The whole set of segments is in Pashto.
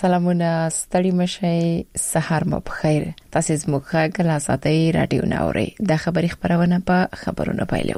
سلامونه ستړي مشي سحر مو بخیر تاسو زموږ غلا ساتي رادیو ناوري د خبري خبرونه په خبرونه پایلو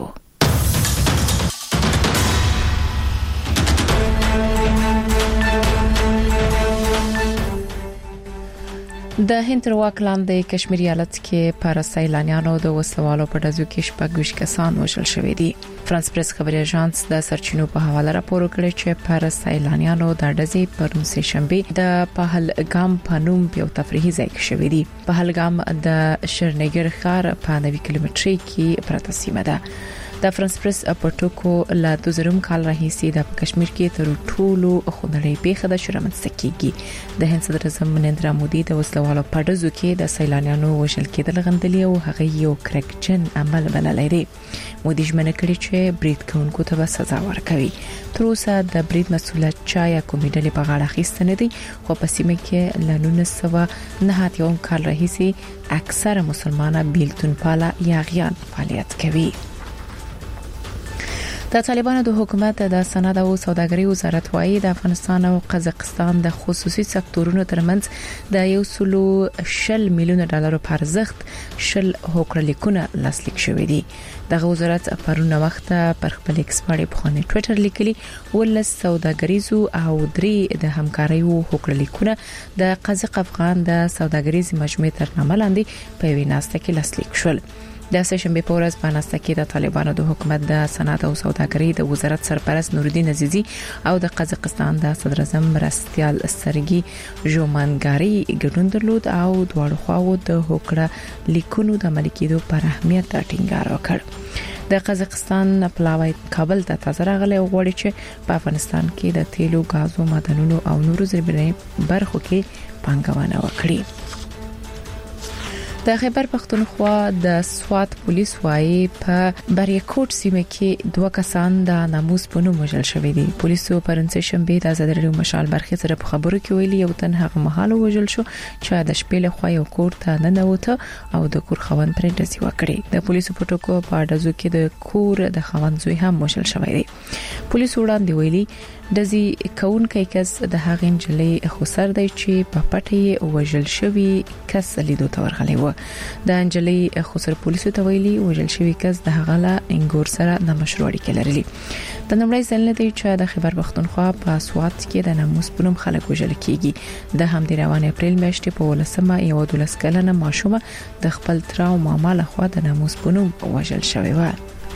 د هند تر واک لاندې کشمیر ایالت کې پر سیلانیانو د وسلوالو په ډزو کې شپږ کسان وژل شوي دي. فرانس پریس خبري اژانس د سرچینو په حواله راپور کړی چې پر سیلانیانو د ډزې پر سه شنبه د پهلګام په نوم یو تفریحي ځای کې شوی دی. پهلګام د شرنګر ښار په 90 کیلومتري کې پراته سیمه ده. د فرانس پریس په ټکو لا 2000 کال راهیسي د کشمیر کې تر ټولو خونړۍ پیښه د شرمنځ کېږي. د هند صدر اعظم نریندرا مودي د وسلوالو په ډزو کې د سیلانیانو وژل کېدل غندلي او هغه یو کرکجن عمل بللی دی. مودي ژمنه کړې چې برید کوونکو ته سزا ورکوي. تر اوسه د برید مسؤلیت چا یا کومې ډلې په غاړه اخیستنه دي خو په سیمه کې ل 1991 کال راهیسي اکثره مسلمانان بیلتون پاله یا غیان فعالیت کوي. د طالبانو د حکومت د صنعت او سوداګرۍ وزارت وايي د افغانستان او قزاقستان د خصوصي سکتورونو ترمنځ د 110 میلیون ډالر په ارزښت شل هوکړلیکونه لاسلیک شوې دي. دغه وزارت پرونه وخت پر خپل ایکسپاړي په خانه ټوئیټر لیکلي ول سوداګریزو او درې د همکارۍ هوکړلیکونه د قزاق افغان د سوداګریز مجموعې تر نامه لاندې په ویناسته کې لاسلیک شول. د سشنبه په ورځ په ناسته کې د طالبانو د حکومت د صنعت او سوداګرۍ د وزارت سرپرست نورالدین عزیزی او د قزاقستان د صدر اعظم مرستیال سرګي ژومانګاری ګډون درلود او دواړو خواو د هوکړه لیکونو د ملکیدو پر اهمیت ټینګار وکړ. د قزاقستان پلاوی کابل ته تازه راغلی او غوړي چې په افغانستان کې د تیلو، غازو، معدنونو او نورو زیربناوي برخو کې پانګونه وکړي. د خیبر پختونخوا د سوات پولیس وايي په بریکوټ سیمه کې دوه کسان د ناموس په نوم وژل شوي دي. پولیسو پرنځ شنبه د آزاد رادیو مشال برخه سره په خبرو کې ویلي یو تن هغه مهال وژل شو چې د شپې له خوا یو کور ته ننوته او د کور خوند پرې ډزې وکړي. د پولیسو په ټکو په ډزو کې د کور د خوند زوی هم وژل شوی دی. پولیسو وړاندې ویلي دزي کونکي کس د هغې انجلۍ خسر دی چې په پټي وژل شوی کس لیدو ته ورغلی و. د انجلۍ خسر پولیسو ته ویلي وژل شوی کس د هغه له انګور سره د مشروع اړیکې لري. د نړۍ ځل دی چې د خیبر پختونخوا په سوات کې د ناموس په نوم خلک وژل کیږي. د همدې روان اپریل میاشتې په ولسمه یو 12 کلنه ماشومه د خپل تر او ماما له خوا د ناموس په نوم وژل شوی و.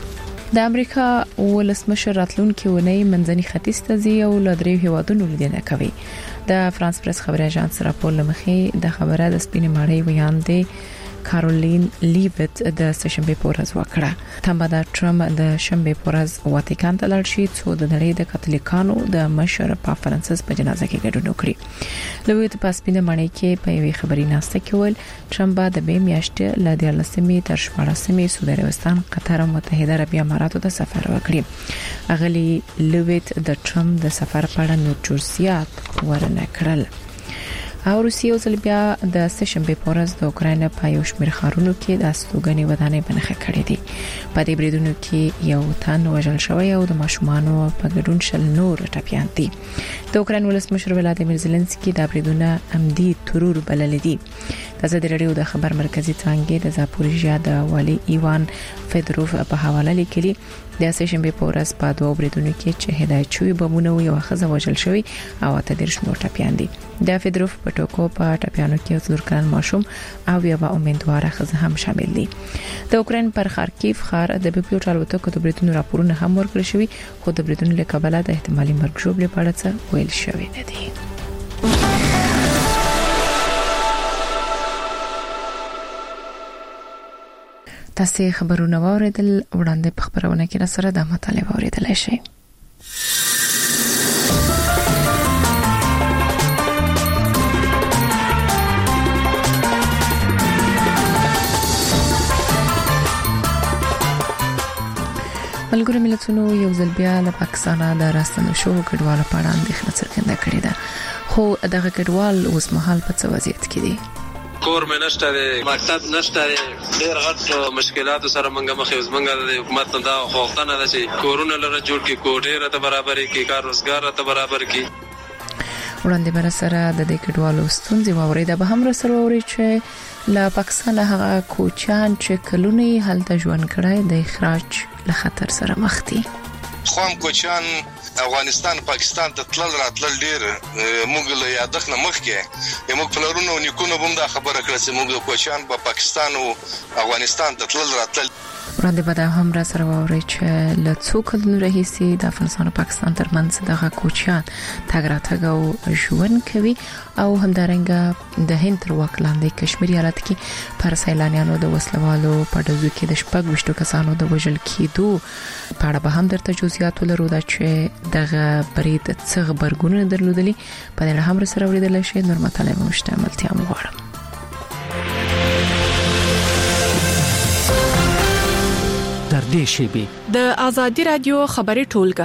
د امریکا ولسمشر راتلونکي ونی منځني ختیځ ته ځي او له دریو هیوادونو لیدنه کوي. د فرانس پریس خبري اژانس راپور لمخې د خبره د سپینې ماړی ویاندې کارولین لیویت د سشنبه په ورځ وکړه. تمه د ټرمپ د شنبه په ورځ واتیکان ته لاړ شي څو د نړۍ د کاتولیکانو د مشر پاپ فرانسیس په جنازه کې ګډون وکړي. لیویت په سپینې ماړی کې په یوې خبري ناسته کې ول ټرمپ د به میاشتې ل 14 تر 14 سعودي عربستان، قطر او متحده عربی اماراتو ته سفر وکړي. اغلی لیویت د ټرمپ د سفر په اړه نور جزئیات ورنه کړل. او روسیه او بیا د سشنبه په ورځ د اوکرين په یو شمېر ښارونو کې د استوګنې ودانۍ بنخښه کړې دي. په دې بریدونو کې یو تن وژل شوی او د ماشومانو په ګډون شل نور ټپيان دي. د اوکرين ولسمشر ولادیمیر زيلنسکي د بریدونو عمدي ترور بلل دي. د آزاد رادیو د خبر مرکزی څنګه د زاپوریژیا د والی ایوان فدروف په حواله لیکلي د سشنبه په ورځ په دوه بریدونو کې چې هدایت شوی بمونه یو خزه وژل شوی او ته درش نور ټپيان دي. د فدروف په ټکو په ټپيانو کې څلور کلن ماشوم او یو امیندواره خزه هم شامل دي. د اوکرين پر خارکیف ښار د بپیو ټالوتکو د بریدونو راپورونه هم ورکړل شوی خو د بریدونو له کبله د احتمالي مرګ ژوبله په اړه څه ویل شوی نه دي. تاسو خبرونه واوریدل وړاندې په خبرونه کې را سره د مطالعه اوریدل شي. ملګرو ملتونو یو ځل بیا له پاکستان د راستنو شو کډوالو په اړه اندېښنه څرګنده کړې ده خو دغه کډوال اوس مهال په څه وضعیت کې دي. کور مې نشته دی، مکتب نشته دی، ډېر غټ مشکلات سره منګه مخې د حکومت نه دا خوښتنه ده چې کورونه لره جوړ کړي، کوټې راته برابرې کړي، کار روزګار راته برابر کړي. وړاندې بر سره د دې کډوالو ستونزې واورید به هم سره واوري چې لا پاکستان هغه کوچان چې کلونی هلته ژوند کړای د اخراج له خطر سره مخ دي. خوام کوچان افغانستان پاکستان ته تلل راتلل ډیر موږ له یادښت نه مخکې موږ پلرونو نیکونو هم دا خبره کړې چې موږ کوچان په پاکستان او افغانستان ته تلل راتلل. وړاندې به هم سره واوري چې له څو کلونو راهیسې د افغانستان او پاکستان ترمنځ دغه کوچان تګ راتګ او ژوند کوي او همدارنګه د هند تر واک لاندې کشمیر ایالت کې پر سیلانیانو د وسلوالو په ډزو کې د 14 کسانو د وژل کېدو په اړه به هم درته جزئیات ولرو دا چې دغه برید څه خبرګون درلودلی په دې هم سره وریدل شي. نور مطالب مشتملتیا مغواړم. در دې شیبه د ازادي رادیو خبري ټولګه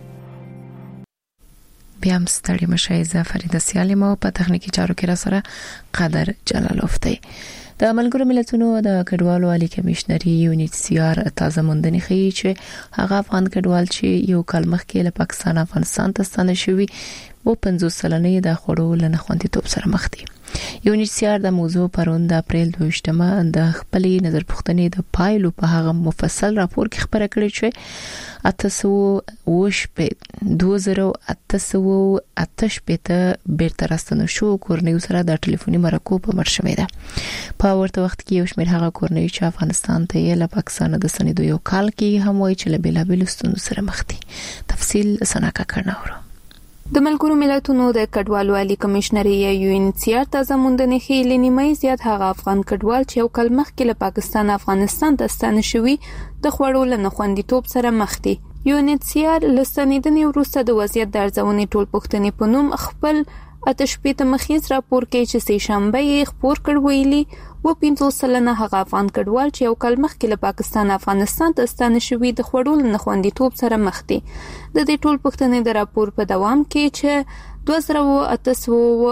بیا هم ستړي مشه ز فرید سیالم او په تخنیکی چارو کې را سره قدر جلالوف دی. د ملګرو ملتونو د کډوالو عالی کمشنري UNHCR تازه موندنې ښیي چې هغه افغان کډوال چې یو کال مخکې له پاکستان افغانستان ته ستنه شوی و 50 سلنې د خړو لنه خوندیتوب سره مخ دي. UNHCR د موضوع پرون د اپریل 22مه د خپلې نظر پوښتنې د پایلو په هغه مفصل راپور کې خبره کړې چې 2008 بیرته راستنه شو کورنیو سره د ټلیفوني مرکو په مرشمه ده. په ورته وخت کې یو شمېر هغه کورنیو چې افغانستان ته یې له پاکستان د سندو یو کال کې هم وایي چې له بلابل ستونزو سره مخ دي. تفصیل سناکا کړناورو. د ملګرو ملتونو د کډوالو عالی کمشنري UNHCR تازه موندنې ښیي لنیمای زیات هغه افغان کډوال چې یو کال مخکې له پاکستان افغانستان ته ستانه شوي د خوړو له خوندیتوب سره مخ دي. UNHCR لستنیدنې وروسته د وضعیت د ارزونې ټول پوښتنې په نوم خپل 8 مخیز راپور کې چې سه شنبه یې خبر کړ ویلي و 50 سلنه هغه افغان کډوال چې یو کال مخکې له پاکستان افغانستان ته ستانه شوي د خوړو له خوندیتوب سره مخ دي. د دې ټول پوښتنې د راپور په دوام کې چې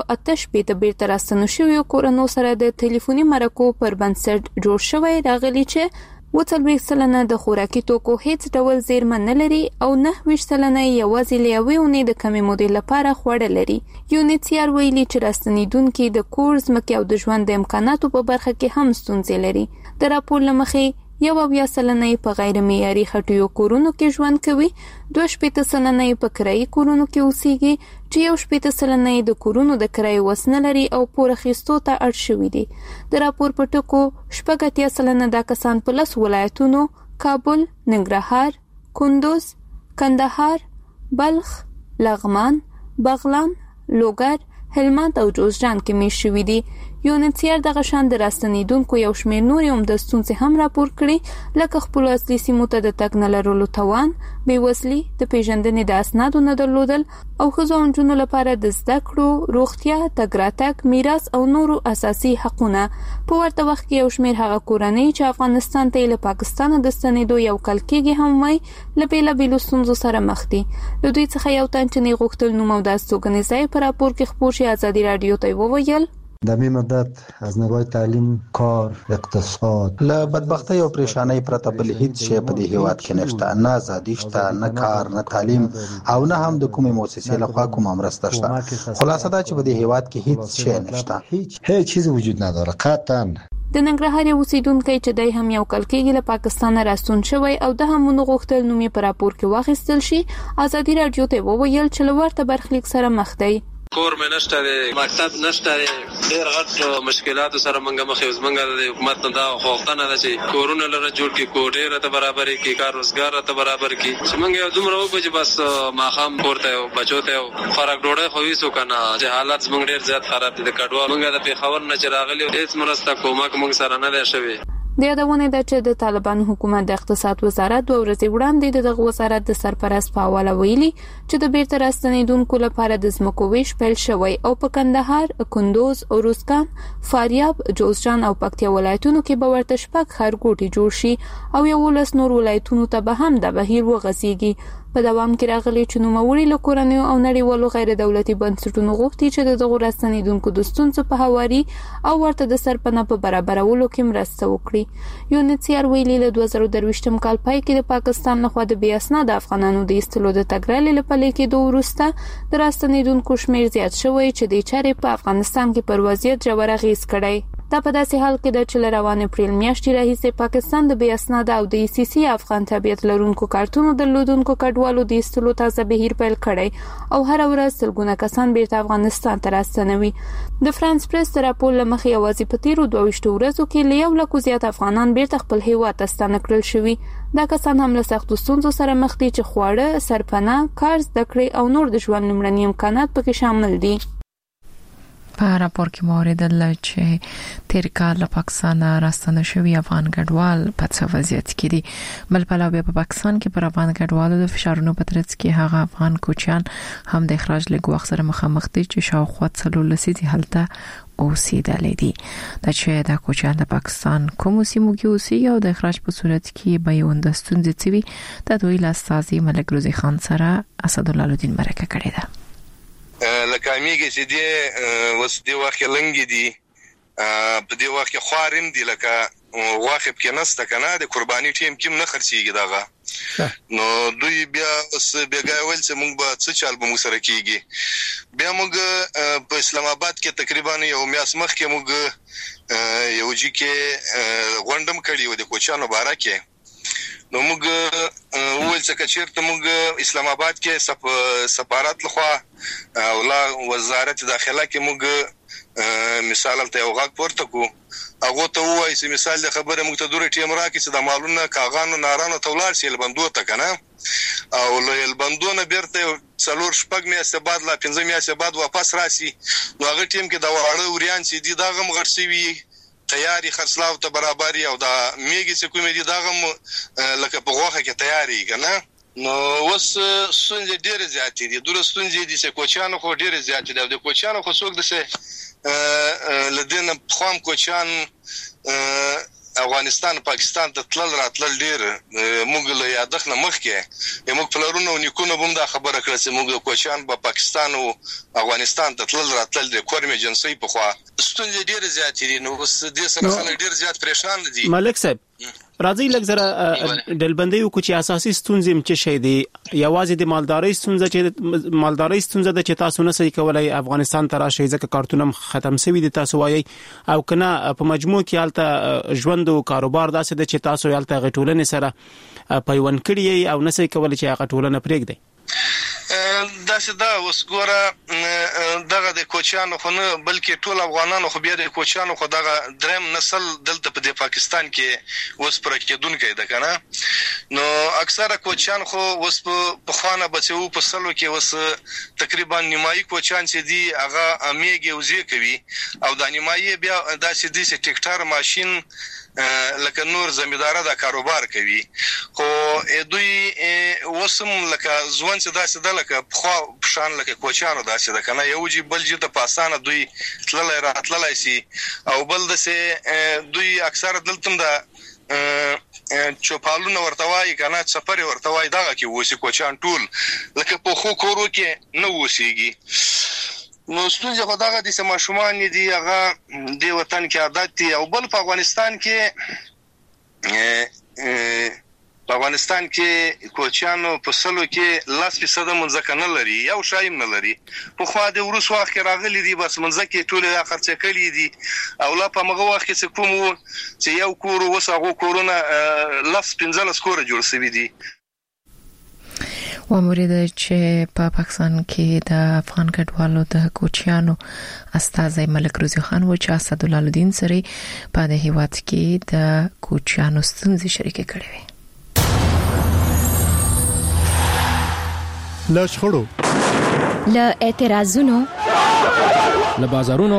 2008 بیرته راستنه شوي کورنو سره د ټلیفوني مرکو پر بنسټ جوړ شوی راغلی چې 40 سلنه د خوراکي توکو هیڅ ډول زیرمه نه لري او 9 سلنه یوازې لیاوي د کمی مودې لپاره خوړه لري. UNHCR ویلي چې راستنیدونکو د کورس مکه او د ژوند د امکاناتو په برخه کې هم ستونزې لري. د راپور لمخې 1 سلنه په غیر معیاري خټیو کورونو کې ژوند کوي، 2 سلنه په کرایي کورونو کې اوسېږي چې 1 سلنه د کورونو د کرایي وسنه لري او پور اخیستو ته اړ شوي دي. د راپور په ټکو 80 سلنه دا کسان په 10 ولایتونو کابل، ننګرهار، کندوز، کندهار، بلخ، لغمان، بغلان، لوګر، هلمند او جوزجان کې میشت شوي دي. UNHCR دغه شان د راستنیدونکو یو شمېر نور هم د ستونزې هم راپور کړي لکه خپل اصلي سیمو ته د تګ نه لرلو توان، بېوزلي، د پیژندنې د اسنادو نه درلودل او ښځو او نجونو لپاره د زده کړو، روغتیا، تګ راتګ، میراث او نورو اساسي حقونه. په ورته وخت کې یو شمېر هغه کورنۍ چې افغانستان ته له پاکستان د ستنېدو یو کال کېږي هم وایي له بېلابېلو ستونزو سره مخ دي. له دوی څخه یو تن چې نه غوښتل نوم او د استوګنې ځای په راپور کې خپور شي ازادي رادیو ته وویل در می مدت از نگاه تعلیم، کار، اقتصاد له بدبختی او پریشانی پرته بل هیڅ شی په دې هیواد کې نشته. نه ازادي شته، نه کار، نه تعلیم او نه هم د کومې مؤسسې لخوا کومه مرسته شته. خلاصه دا چې په دې هیواد کې هیڅ شی نشته، هیڅ چیز وجود نداره قطعا. د ننګرهار اوسیدونکو چې دای هم یو کال کېږي له پاکستان راستون شوی او د هم غوښتل نومي پر راپور کې واخیستل شي. ازادي رادیو ته وویل چې لورته برخلیک سره مخ دی. کور مې نشته دی، مکتب نشته دی، ډېر غټ مشکلاتو سره مخ یو زمونږ د حکومت نه دا غوښتنه ده چې کورونه لره جوړ کړي، کوټې راته برابر کړي، کار روزګار راته برابر کړي چې موږ یو دومره وکړو چې بس ماښام کور ته بچو ته خوراک ډوډۍ خو ویسو که نه چې حالات زموږ ډېر زیات خراب دي. د کډوال موږ د پېښور نه چې راغلي هېڅ مرسته کومک موږ سره نه دی شوی. د یادونه ده چې د طالبانو حکومت د اقتصاد وزارت 2 ورځې وړاندې دغه وزارت د سرپرست په حواله ویلي چې د بیرته راستنیدونکو لپاره د ځمکو ویش پیل شوی او په کندهار، کندوز، اروزګان، فاریاب، جوزجان او پکتیا ولایتونو کې به ورته 6 ښارګوټي جوړ شي او 11 نور ولایتونو ته به هم د بهیر وغځيږي. په دوام کې راغلي چې نوموړي له کورنیو او نړیوالو غیر دولتي بنسټونو غوښتي چې دغه راستنیدونکو د ستونزو په هواري او ورته د سرپناه په برابرولو کې مرسته وکړي. یونیسیار ویلي له 2023م کال پای کې د پاکستان لخوا د بې اسناده افغانانو د ایستلو د تګرالې له پلي کېدو وروسته د راستنیدونکو شمېر زیات شوی چې د چارې په افغانستان کې پر وضعیت ژور اغېز کړی. دا په داسې حال کې د چې روان اپریل میاشتې راهیسې پاکستان د بې اسناده او د ICC افغان تابعیت لرونکو کارتونو درلودونکو کډوالو د ایستلو تازه بهیر پیل کړی او هر ورځ سلګونه کسان بیرته افغانستان ته راستنوي. د فرانس پریس د راپور له مخې یوازې په تیرو 22 ورځو کې له 1 لک زیات افغانان بیرته خپل هیواد ته ستانه کړل شوي. دا کسان هم له سختو ستونزو سره مخ دي چې خواړه، سرپناه، کار زده کړې او نور د ژوند لومړني امکانات پکې شامل دي. په راپور کې موریدل چې تیر کال له پاکستان راستنه شوی افغان کډوال په څه وضعیت کې دي. بل په پاکستان کې پر افغان کډوالو د فشارونو په ترڅ کې هغه افغان کوچیان هم د اخراج له ګواښ سره مخامخ دي چې شاوخوا 3 لسیزې هلته اوسېدلې دي. دا چې د کوچیان د پاکستان کوم سیمو کې اوسېږي او د اخراج په صورت کې به یو د ستونزې چوي د دوی لاستازي ملک روزي خان سره اسدالله الدین مرکه کړې ده. لکه میګه چې دی وس دی واخه لنګ دي په دې وخت کې خوارم دي لکه واخه کې نسته کنه د قرباني ټیم کې نه خرڅيږي داغه نو دوی بیا اوس بیګاول چې موږ به څه چال به موږ سره کیږي. بیا موږ په اسلام آباد کې تقریبا یو میاس مخ کې موږ یو ځکه کې غونډم کړی و د کوچانو بارکه نو موږ ول څه کچیرته موږ اسلام آباد کې سفارت لخوا او لا وزارت داخله کې موږ مثال ته یو غاک پورته کو هغه ته وایي چې مثال د خبره موږ ته دوره ټیم راکې چې د مالونو کاغانو نارانو تولار شي البندو ته کنه او له البندونه بیرته څلور شپږ میاشتې بعد لا 15 میاشتې بعد واپس راشي نو هغه ټیم کې دا وړه وريان چې دي دا غم غړسوي تیاری خرڅلاو ته برابرۍ او دا میګي چې کومې دي دا غم لکه په غوخه کې تیاری کنه نو وس سونځ ډېر زیات دي دوره سونځ دي چې کوچانو خو ډېر زیات دي د کوچانو خو څوک دسه لدین خام کوچان افغانستان پاکستان ته تلل راتلل ډیر موږ له یادخنه مخ کې موږ پلرونو نیکونو بم دا خبره کړه چې موږ کوچان په پاکستان او افغانستان ته تلل راتلل د کورم ایجنسی په خوا ستونزې ډیر زیات دي نو اوس د سره خلک ډیر زیات پریشان دي. ملک صاحب راځي لږ زره دلبندي او کوچي اساسي ستونزې چې شي دي یوازې د مالدارۍ ستونزه د چې تاسو نه صحیح کولای افغانستان ته راشي ځکه کارتونم ختم شوی دي تاسو وایي او کنه په مجموع کې حالت ژوند او کاروبار داسې د چې تاسو حالت غټولنې سره پیوند کړی او نه صحیح کولای چې هغه ټولنه پرېږدي. دا وسګوره دغه د کوچانو خو نه بلکې ټول افغانانو خو بیا د کوچانو خو دغه دریم نسل دلته په پاکستان کې وس پر کېدونکې ده کنه نو اکثره کوچان خو وس په خوانه بچو په سلو کې وس تقریبا نیمایي کوچان چې دي هغه امیږي وزي کوي او د نیمایي بیا داسې دي چې ټیکټر ماشين لکه نور زمیندار دا کاروبار کوي خو دوی وسم لکه ځوان چې داسې د لکه خو پشان لکه کوچانو داسې د کنه یو جی بل جی ته پاسانه دوی تللای راتللای شي او بل دسه دوی اکثره دلتم دا چوپالونه ورتوای کنه سفر ورتوای دغه کې وسی کوچان ټول لکه په خو کورو کې نه وسیږي نو ستونزه خو دغه د سماشومان دي هغه د وطن کې عادت دي او بل په افغانستان کې کوچانو په سلو کې 10% منځکه نه لري یو شایم نه لري په خو د ورس وخت راغلي دي بس منځکه ټول خرڅ کړي دي او لا په مغه وخت چې کوم چې یو کور وسغه کورونه 15 کور جوړ شوی دي. ومورید چې په پاکستان کې د افغان کډوالو د کوچیانو استاذ ملک روزي خان و چې اسدالله الدین سره په د هیواد کې د کوچیانو ستونزې شریک کړي وي. لا شخړو لا اعتراضونو لا بازارونو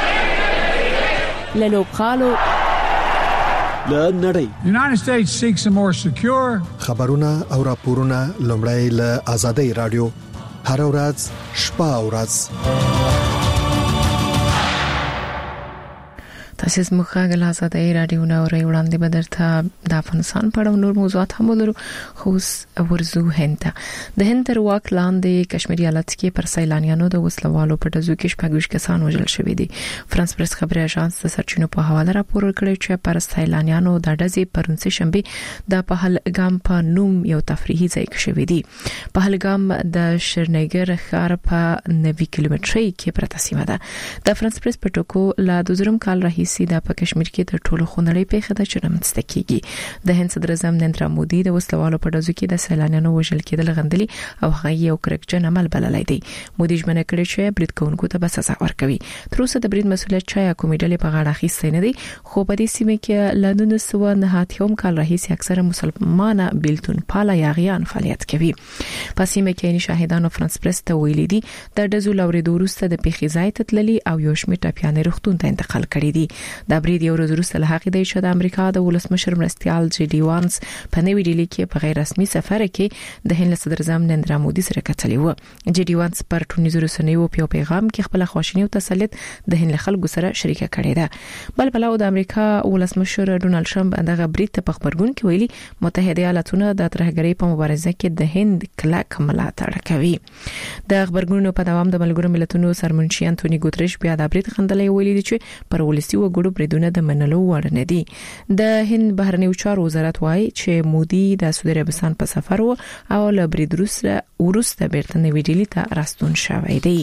لا لوبخالو لا نړۍ. United States seeks a more secure خبرونه او راپورونه لومړی له آزادۍ رادیو هر ورځ شپه او ورځ اساس مخاګل آزادۍ رادیو نو ری وړاندې بدرته د افغانستان په اړه نور موضوعات هم ولرو خو ورزو هند د هند تر واک لاندې کشمیر ایالت کې پر سیلانیانو د وسلوالو په دزو کې شپږ کسان وژل شوي دي. فرانس پریس خبري اژانس د سرچینو په حواله راپور ورکړی چې پر سیلانیانو د ډزې پرونسي شنبه د پهلګام په نوم یو تفریحي ځای کې شوی دی. پهلګام د شرنګر ښار په 90 کیلومتري کې پرته سیمه ده. د فرانس پریس په ټکو لا د کال راهیسې د په کشمیر کې د ټولو خونړۍ پیښه د چرمنځ کېږي. د هند صدر اعظم نریندرا مودي د وسلوالو په ډزو کې د سیلانیانو وژل کېدل غندلي او هغه یو کرکجن عمل بللی دی. مودي ژمنه کړې چې برید کوونکو ته به سزا ورکوي. تر اوسه د برید مسؤلیت چا کومې ډلې په غاړه اخیستی نه دی، خو په دې سیمه کې له 1990 کال راهیسې اکثره مسلمانه بیلتون پاله یاغیان فعالیت کوي. په سیمه کې شاهدانو فرانس پریس ته ویلي دي د ډزو لورې وروسته د پیښې ځای ته تللي او یو شمېر ټپیانې روغتون ته انتقال کړي دي. دا برید یو ورځ وروسته له هغې دی چې د امریکا د ولسمشر مرستیال جی ډي وانس په نوې ډیلي کې په غیر رسمي سفر کې د هند صدر اعظم نریندرا مودي سره کتلي و. جی ډي وانس پر ټولنیزو رسنیو په پیغام کې خپل خواشینی او تسلیت د هند خلکو سره شریک کړی ده. بل بل د امریکا ولسمشر ډونالد ټرمپ دغه برید ته په خبرګون کې ویلي متحده ایالاتونه د ترهګرۍ په مبارزه کې د هند کلک ملاتړ کوي. د خبرګونونو په دوام د ملګرو ملتونو سرمنشي انټونی ګوتریش بیا د برید خندلې ویلي دي چې پر ولسی وګړو بریدونه د منلو وړ نه دي. د هند بهرنیو چارو وزارت وايي چې مودي د سعودي عربستان په سفر و او له برید وروسته بیرته نوې ډیلي ته راستون شوی دی.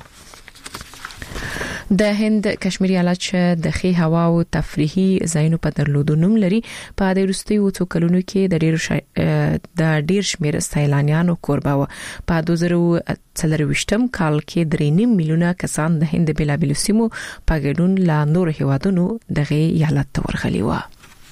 د هند کشمیر ایالت چې د خي هوا او تفریحي ځایونو په درلودو نوم لري په د وروستیو څو کلونو کې د ډیر شمیر سیلانیانو کوربه و. په 2023 کال کې 3.5 میلیونه کسان د هند بلابل سیمو په ګډون لا نور هیوادونو دغه ایالت ته ورغلي و.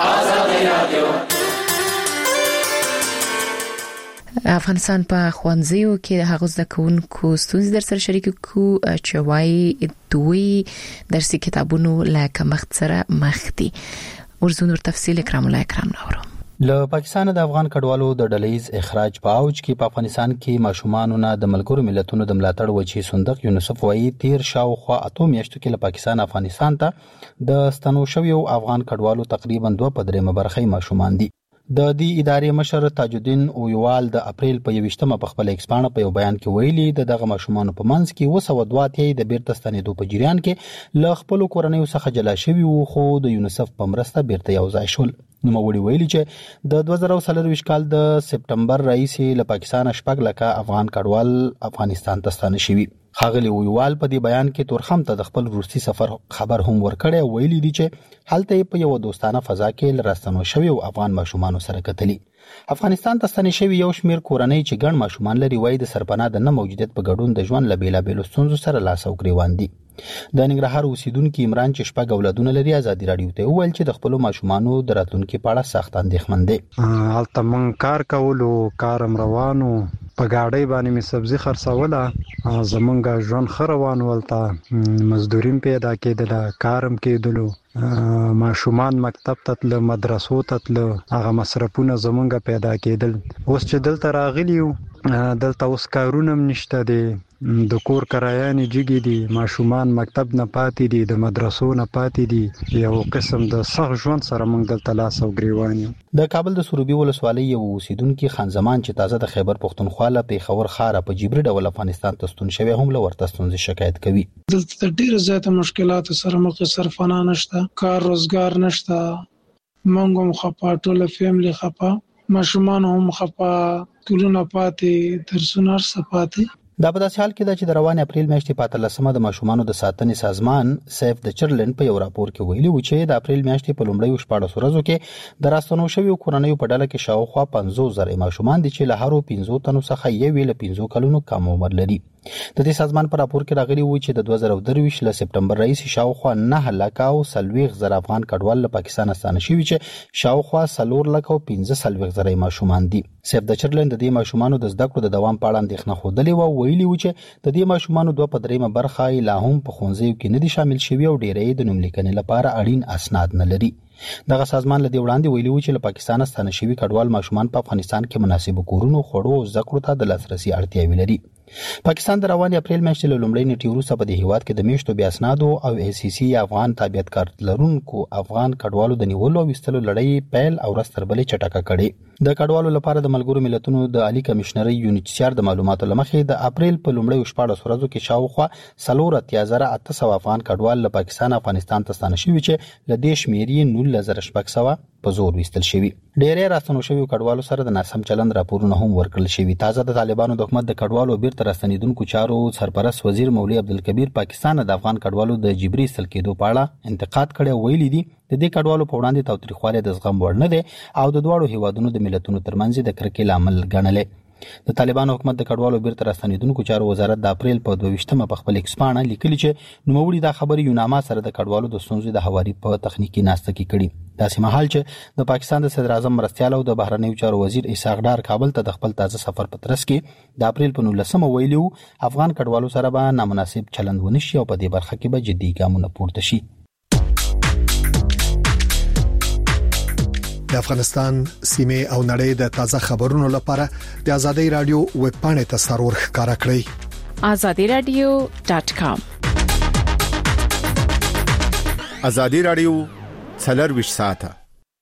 افغانستان په خوانزیو کې د هغو زده کوونکو ستونزې در سره شریک کو چې وايي دوی درسي کتابونو له کمښت سره مخ دي. ورزونور تفصیل اکرام الله اکرام نورو. له پاکستان د افغان کډوالو د ډلهیز اخراج په اوج کې په افغانستان کې ماشومان نه د ملګرو ملتونو د ملاتړ وجې صندوق یونیسف وايي تیر شاوخوا 8 میاشتو کې له پاکستان افغانستان ته د ستنو شویو افغان کډوالو تقریبا 2.3 برخه ماشومان دي. د دې ادارې مشر تاج الدین اویوال د اپریل په 28مه په خپل ایکسپانه په یو بیان کې ویلي دغه ماشومان په منځ کې 202 د بیرته ستنېدو په جریان کې له خپل کورنۍ څخه جلا شوي وو، خو د یونیسف په مرسته بیرته یو ځای شول. نوموړي ویلي چې د 2024 کال د سپټمبر راهیسې له پاکستان 4 لکه افغان کډوال افغانستان ته ستانه شوي. ښاغلي ویوال په دې بیان کې تورخم ته د خپل وروستي سفر خبر هم ورکړی، ویلي دي چې هلته په یو دوستانه فضا کې لراستنو شوی او افغان ماشومان سره کتلي. افغانستان ته ستنې شوی یو شمیر کورنۍ چې ګڼ ماشومان لري وایي د سرپناه د نه موجودیت په ګډون د ژوند له بیلابېلو ستونزو سره لاس او ګریوان دي. د ننګرهار اوسیدونکو عمران چې 4 اولادونه لري ازادي رادیو ته وویل چې د خپل ماشومانو د راتلونکو په اړه سخت اندېښمن دي. هلته مونږ کار کولو، کارم روانو، په گاډۍ باندې می سبزی خرڅوله، زمونږ ژوند خروان ولته مزدوریم پیدا کېدله، کارم کېدلو، ماشومان مکتب ته تل، مدرسو ته تل، هغه مصرفونه زمونږ پیدا کېدل. اوس چې دلته راغلیو دلته اوس کارونه نشته دي، د کور کرایانې جګې دي، ماشومان مکتب نه پاتې دي، د مدرسو نه پاتې دي، یو قسم د سخت ژوند سره موږ دلته لاس او ګریوان یو. د کابل د سروبي ولسوالۍ یو اوسیدونکي خان زمان چې تازه د خیبر پښتونخوا له پیښور ښار په جبري ډول افغانستان ته ستون شوی هم له ورته ستونزې شکایت کوي. دلته ډېر زیاته مشکلات سره مخ صرفانه نشته، کار روزګار نشته، موږ هم خپه، ټول فیملی خپه، ماشومان هم خپه، ټولونه پاتې، درسونه پاتې. دا په داسې حال کې ده چې د روان اپریل میاشتې په 13مه د ماشومانو د ساتنې سازمان سیف د چرلن په یو راپور کې ویلي و چې د اپریل میاشتې په لومړیو 14 ورځو کې د راستنو شویو کورنیو په ډله کې شاوخوا 50,000 ماشومان دي چې له هرو 15 تنو څخه یو له 15 کلونو کم عمر لري. د دې سازمان په راپور کې راغلي و چې د 2023 له سپټمبر راهیسې شاوخوا 9 لک او 40,000 افغان کډوال له پاکستان ستانه شوي چې شاوخوا 4 لک او 15,000 ماشومان دي. سیف د چرلن د دې ماشومانو د زده کړو د دوام په اړه اندېښنه خوده و، ویلي و چې د دې ماشومانو 2.3 برخه لا هم په ښوونځیو کې نه دي شامل شوي او ډېرې د نوم لیکنې لپاره اړین اسناد نه لري. دغه سازمان له دې وړاندې ویلي و چې له پاکستان ستانه شوي کډوال ماشومان په افغانستان کې مناسب کورونو، خوړو او زده کړو ته د لاسرسي اړتیاوې لري. پاکستان د رواني اپریل میاشتې له لومړۍ نیټې وروسته په دې هیواد کې د میاشتو بیا اسنادو او ACC افغان تابعیتکار لرونکو افغان کډوالو د نیولو او وستلو لړۍ پیل او ورستر بلې چټکه کړې د کډوالو لپاره د ملګرو ملتونو د عالی کمشنري UNHCR د معلوماتو لمخې د اپریل په لومړۍ 14 ورځو کې شاوخوا 4,800 افغان کډوال له پاکستان افغانستان ته ستانه شوي چې ل دې شمیرې 19,600 په زور وستل شوي. ډېرې راستنو شوي کډوالو سره د ناسم چلند راپورونه هم ورکړل شوي. تازه د طالبانو د حکومت د کډوالو بیرته راستنیدونکو چارو سرپرست وزیر مولوی عبدالکبیر پاکستان د افغان کډوالو د جبري ایستل کېدو په اړه انتقاد کړی او ویلي دي د دې کډوالو په وړاندې تاوتریخوالی د زغم وړ نه دی او د دواړو هیوادونو د ملتونو ترمنځ د کرکې لامل ګڼلی. د طالبانو حکومت د کډوالو بیرته راستنیدونکو چارو وزارت د اپریل په 22مه په خپل ایکسپانه لیکلي چې نوموړي دا خبري یونامه سره د کډوالو د ستونزې د هواري په تخنیکی ناسته کې کړي. داسې مهال چې د پاکستان د صدر اعظم مرستیال او د بهرنیو چارو وزیر اسحاق ډار کابل ته د خپل تازه سفر په ترڅ کې د اپریل په 19مه ویلو افغان کډوالو سره به نامناسب چلند ونشي او په دې برخه کې به جدي ګامونه پورته شي. د افغانستان سیمه او نړۍ د تازه خبرونو لپاره د آزادۍ رادیو ویب پاڼې ته سرور ښکارا کړئ azadiradio.com. آزادۍ رادیو 24 ساعته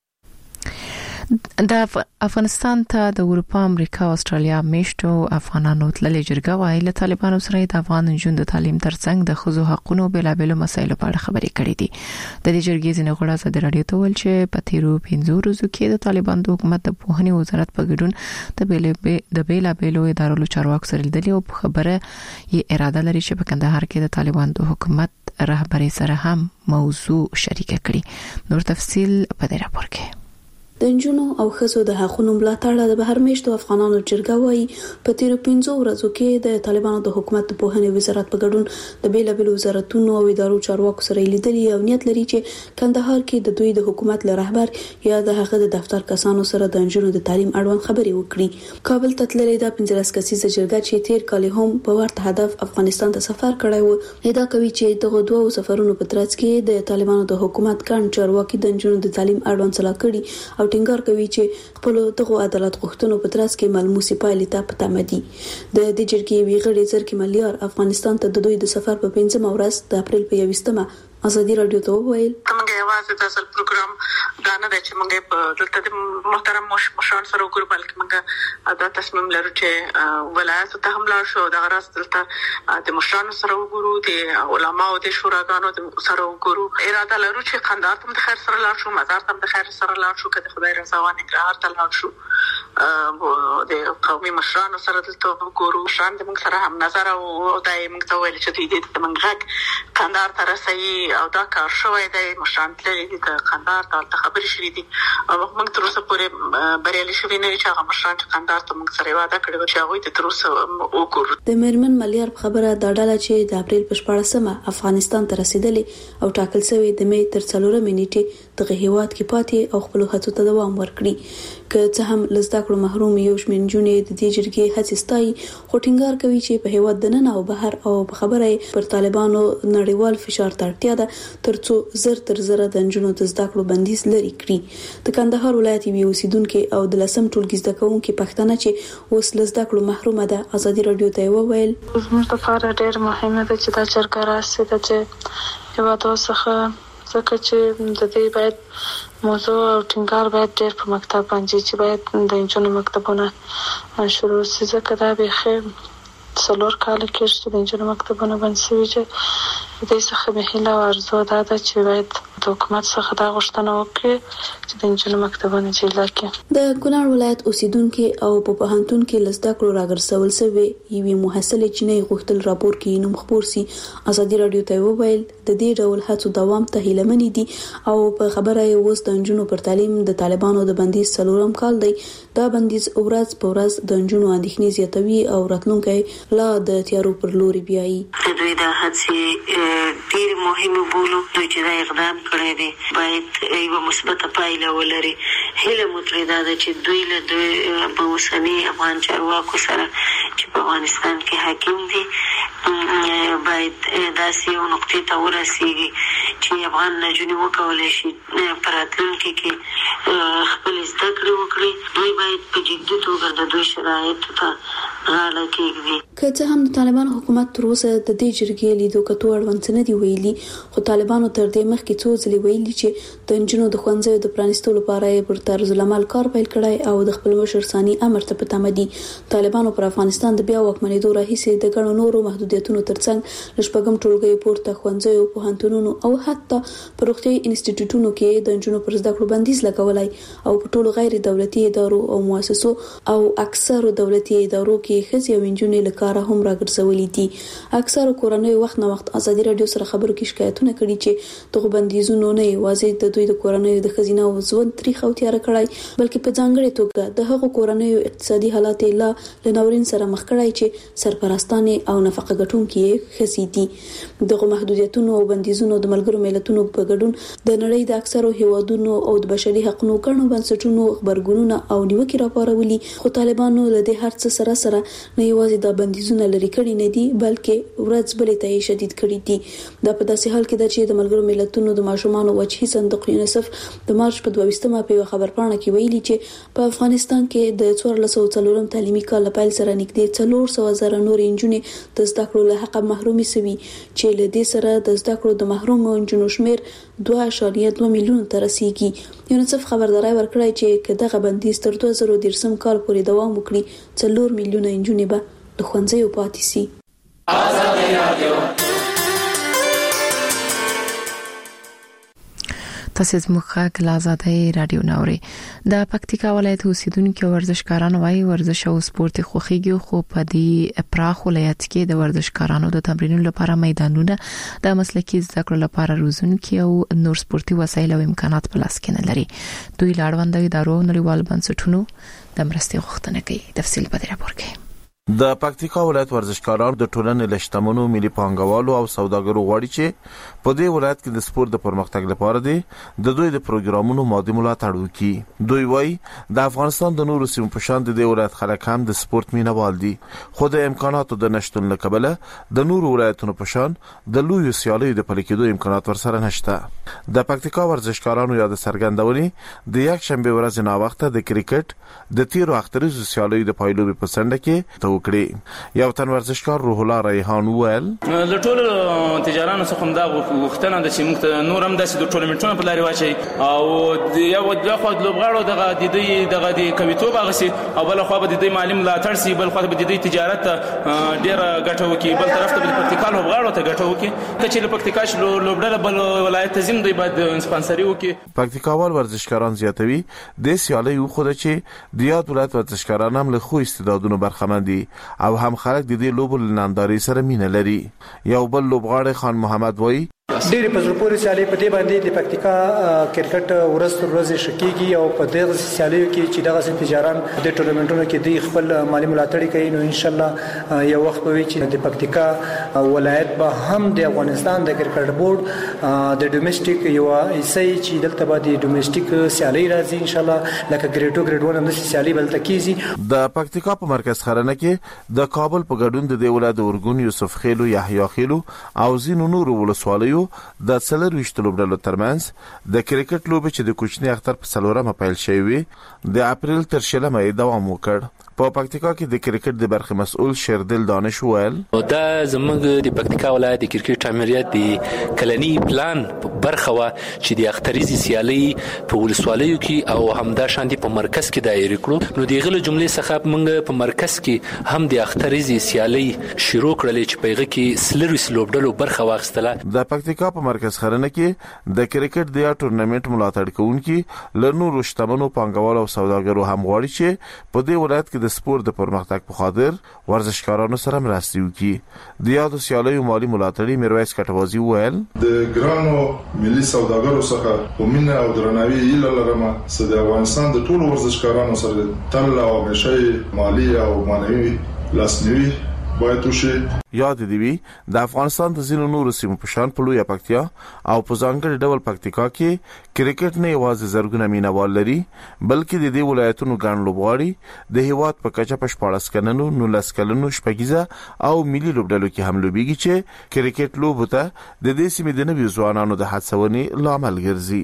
د افغانستان ته د اروپا، امریکا او استرالیا میشتو افغانانو تللي جرګه وايي له طالبانو سره د افغان نجونو د تعلیم ترڅنګ د خزو حقوقو بلابل مسایلو په اړه خبرې کړې دي. د دې جرګې ځینې غړي آزادۍ رادیو ته ویل چې په تیرو 15 ورځو کې د طالبان د حکومت د پوهنې وزارت په ګډون د بلابل ادارو چارواکو سره لیدلي او خبره یې اراده لري چې په کندهار کې د طالبان د حکومت رهبري سره هم موضوع شریک کړي. نور تفصيل په دې راپور کې. د نجونو او ښځو د حقوقو ملاتړ د بهر میشتو افغانانو جرګه وايي په تیرو 15 ورځو کې د طالبانو د حکومت د پوهنې وزارت په ګډون د بیلابل وزارتونو او ادارو چارواکو سره لیدلي او نیت لري چې کندهار کې د دوی د حکومت له رهبر یا د هغه د دفتر کسانو سره د نجونو د تعلیم اړوند خبرې وکړي. کابل ته تللې د 15 کسیزه جرګه چې تیر کال هم په ورته هدف افغانستان ته سفر کړی و ادعا کوي چې دغه دوه سفرونو په ترڅ کې د طالبانو د حکومت ګڼ چارواکي د نجونو د تعلیم اړوند صلاح کړي او ټینګار کوي چې خپل دغه عدالت غوښتنو په ترڅ کې ملموسي پایلې ته پټه دي. د دې جرګې ویغړي زرکې ملیار افغانستان ته د دوی د سفر په 15مه ورځ د اپریل په 21مه آزادۍ رادیو ته وویل موږ یوازې د اصل پروګرام دا نه دی چې موږ په دلته د محترم مشران سره وګورو بلکې موږ دا تصمیم لرو چې ولایت ته هم لاړ شو د غرض دلته د مشران سره وګورو د علماو د شوراګانو سره وګورو. اراده لرو چې قندهار ته د خیر سره لاړ شو، مزار ته د خیر سره لاړ شو، کله خدای رضا وانه نګرهار ته لاړ شو، د قومي مشران سره دلته وګورو. شان د موږ سره هم نظر او دای موږ ته ویل چې دې موږ غږ قندهار ته رسي او دا کار شوی دی. مشران تللی دي د قندهار ته خبرې شوې دي او موږ تر اوسه پورې بریالي شوي نه یو چې هغه مشران چې قندهار ته موږ سره وعده کړې وه چې هغوی ته تر اوسه وګورو. د میرمن ملیار په خبره دا ډله چې د اپریل په 14مه افغانستان ته رسیدلې او ټاکل شوی د مې تر 4 نیټې دغه هیواد کې پاتې او خپل هڅو ته دوام ورکړي. که څه هم لزدا کړو محروم یو شمېر نجونې د دې جرګې هڅې ستایي خو ټینګار کوي چې په هیواد د نن او بهر او په خبره پر طالبانو نړیوال فشار ته اړتیا ده ترڅو زر تر زر د نجونو د زده کړو بندیز لري کړي. د کندهار ولایت یو اوسیدونکو او د لسم ټولګي زده کوونکو پښتنه چې اوس لزدا کړو محرومه ده آزادۍ رادیو ته وویل زموږ لپاره ډېر مهمه ده چې دا جرګه راسي چې هیواد څخه ځکه چې د دې باید موضوع او ټینګار باید ډېر په مکتب باندې چې باید د نجونو مکتبونه شروع شي ځکه دا به څلور کال کې چې د نجونو مکتبونه بند شوي چې دې څخه به هیله او ارزو دا ده چې باید د حکومت څخه دا غوښتنه وکړي چې د نجونو مکتبونه جوړ کړي. د کونړ ولایت اوسیدونکو او په پوهنتون کې لزدا کړو راګرځول شوی یوې محصله چینه غوښتل راپور کې نوم خبر سي. آزادۍ رادیو ته وویل د دې ډول هڅو دوام ته هیله منې دي او په خبره یې اوس د نجونو پر تعلیم د طالبانو د بندیز 4م کال دی. دا بندیز ورځ په ورځ د نجونو اندېښنې زیاتوي او راتلونکي لا د تیارو پر لوري بیایي. دوی د هڅې ډېر مهمه بولو چې دا اقدام کړی دی باید یو مثبت پایله ولري. هیله مو ترې دا ده چې دوی له په اوسني افغان چارواکو سره چې په افغانستان کې حاکم دي باید داسې یو نقطې ته ورسیږي چې افغان نجونې وکولای شي په راتلونکي کې خپل زده کړې وکړي. دوی باید په جدي توګه د دوی شرایطو ته غاړه کېږدي. که څه هم د طالبانو حکومت تر اوسه د دې جرګې لیدو کتو اړوند څه نه دی ویلي، خو طالبانو تر دې مخکې څو ځلې ویلي چې د نجونو د ښوونځیو د پرانیستو لپاره یې پر طرز العمل کار پیل کړی او د خپل مشر ثاني امر ته په تمه دي. طالبانو پر افغانستان د بیا واکمنېدو راهیسې د ګڼو نورو محدودیتونو ترڅنګ له شپږم ټولګیو پورته ښوونځیو، پوهنتونونو او حتی په روغتیايي انسټیټیوټونو کې د نجونو پر زده کړو بندیز لګولی او په ټولو غیر دولتي ادارو او مؤسسو او اکثرو دولتي ادارو کې ښځې او نجونې له کاره هم راګرځولي دي. اکثرو کورنیو وخت نه وخت ازادي راډیو سره خبرو کې شکایتونه کړي چې دغه بندیزونو نه یوازې د دوی د کورنیو د ښځینه او ژوند تاریخ او تیار کړی، بلکې په ځانګړې توګه د هغو کورنیو اقتصادي حالات لا له ناورین سره مخ کړی چې سرپرستانې او نفقه ګټونکي ښځې دي. دغه محدودیتونو او بندیزونو د ملګرو ملتونو په ګډون د نړۍ د اکثرو هیوادونو او د بشري حقوقو ګڼو بنسټونو خبرګونونه او نیوکې راپارولي، خو طالبانو له دې هر څه سره نه یوازې د بندیزونو لري کړي نه دي، بلکې ورځ بلې ته شدید کړي دي. دا په داسې حال کې ده چې د ملګرو ملتونو د ماشومانو وجهي صندوق یونیسف د مارچ په 22مه په خبرپاڼه کې ویلي چې په افغانستان کې د 1404 تعلیمي کال له پیل سره نږدې 400,000 نور نجونې د زده کړو له حق محرومي سوي، چې له دې سره د زده کړو د محرومو نجونو شمیر 2.2 میلیون ته رسیږي. یونیسف خبرداري ورکړه چې که دغه بندیز تر 2013 کال پورې دوام وکړي 4 میلیونه نجونې به د ښوونځیو پاتې سي. آزادي رادیو تاسو زموږ د آزادۍ رادیو نوري. د پکتیکا ولایت اوسیدونکو ورزشکارانو وايي ورزش او سپورت خوخيږي، خو په دې پراخ ولایت کې د ورزشکارانو د تمرینونو لپاره میدانونه، د مسلکي زده کړو لپاره روزونکي او نور سپورتي وسایل او امکانات په لاس کې نه لري. دوی لاړوند ادارو نړیوال بنسټونو د مرستې غوښتنه کوي. تفصیل په دې راپور کې. د پکتیکا ولایت ورزشکاران د ټولنې لشتمنو ملي پانګوالو او سوداګرو غواړي چې په دې ولایت کې د سپورت د پرمختګ لپاره د دوی د پروګرامونو مادي ملاتړ وکړي. دوی وايي د افغانستان د نورو سیمو په شان د دې ولایت خلک هم د سپورت مینوال دي، خو د امکاناتو د نشټون له کبله د نورو ولایتونو په شان د لویو سیالیو د پلي کېدو امکانات ورسره نشته. د پکتیکا ورزشکارانو یاد څرګندونې د یک شنبه ورځ نه وخت د کرکټ د تیرو اختریزو سیالیو د پایلو په سنډه کې وکړي. یو تن ورزشکار روح الله ریحان وویل له ټول تجارانو څخه دا وختونه د چې موږ نور هم داسې د ټورنمنټونو په لاري واچي او یو د خو د لوبغاړو دغه د کویتوب غسي او بل خو به د دې معلم لا ترسي بل خو به د دې تجارت ډیر ګټو کی، بل طرف ته د پکتیکا لوبغاړو ته ګټو کی چې له پکتیکا لوبډله بل ولایت تزم دی بعد سپانسري وکي. پکتیکاوال ورزشکاران زیاتوي د سیالي خو د چې د یاد ولایت ورزشکاران هم له خو استعدادونو برخمن دي او هم خلک د دې لوبو لنانداري سره مینه لري. یو بل لوبغاړی خان محمد وایي ډېر په زړه پورې سیالي په دې باندې د پکتیکا کرکټ ورځ تر ورځې شکیږي او په دغه سیالیو کې چې دغه تجاران د ټورنمنټونو کې د خپل مالی ملاتړ کوي، نو ان شاء الله یو وخت به وي چې د پکتیکا ولایت به هم د افغانستان د کرکټ بورډ د ډومېسټیک یو ایسي چې دلته به د ډومېسټیک سیالي راځي ان شاء الله لکه ګریډ 2 ګریډ 1 هم د سیالي بل تکیږي. د پکتیکا په مرکز خرنه کې د کابل په ګډون د ولایت اورګون یوسف خیلو یحیی خیلو او زینو نور ولسوالیو د څلور وشتلو لوبډلو ترمنځ د کرکټ لوبې چې د کوچنی اختر په څلورمه پیل شوی د اپریل تر شلمه دوام وکړ. په پکتیکا کې د کرکټ د برخه مسؤل شیردل دانش ویل دا زموږ د پکتیکا ولایت د کرکټ امریت د کلنی پلان برخه وا چې د اختریزي سیالي په ولسوالیو کې او همدا شاندي په مرکز کې دایره کړو. نو د غل جملې څخه موږ په مرکز کې هم د اختریزي سیالي شروع کړل چې پیغه کې سلروي لوبډلو برخه واخستله. د پکتیکا په مرکز خرنه کې د کرکټ د ټورنمنت ملاتړ کوونکي لنور شتمنو پانګوال او سوداګرو هم غواړي چې په دې ولایت کې د سپورت د پرمختګ په خاطر ورزشکارانو سره مرستې وکړي. د یادو سیالیو مالی ملاتړي میرویس کټوازی ویل د ګرانو ملي سوداګرو څخه په مینه او درناوي ایله لرم چې د افغانستان د ټولو ورزشکارانو سره تل او همیشه مالی او معنوي لاسنیوي باید وشي. یاد دی وی د افغانستان د ځینو نورو سیمو په شان په لویه پکتیا او په ځانګړي ډول پکتیکا کې کرکټ نه یوازې زرګونه مینوال لري بلکې د دې ولایتونو ګڼ لوبغاړي د هیواد په کچه په 14 کلنو 19 کلنو شپږیزه او ملي لوبډلو کې هم لوبيږي چې کرکټ لوبه ته د دې سیمې د نویو ځوانانو د هڅونې لامل ګرځي.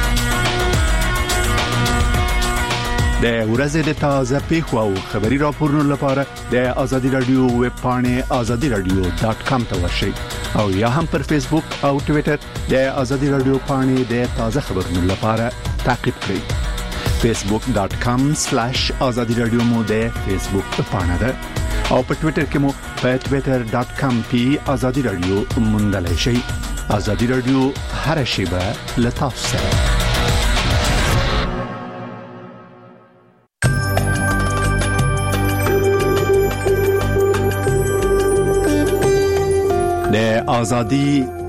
د ورځې د تازه پیښو او خبري راپورونو لپاره د ازادي رادیو ویب پاڼه azadiradio.com ته ورشئ او یا هم پر فیسبوک او ټوئیټر د ازادي رادیو پاڼه د تازه خبرونو لپاره تعقیب کړئ. facebook.com/azadiradio مو د فیسبوک پاڼه ده او په ټوئیټر کې مو په twitter.com/azadiradio موندلای شئ. ازادي رادیو هر شیبه له تاسو سره. د ازادي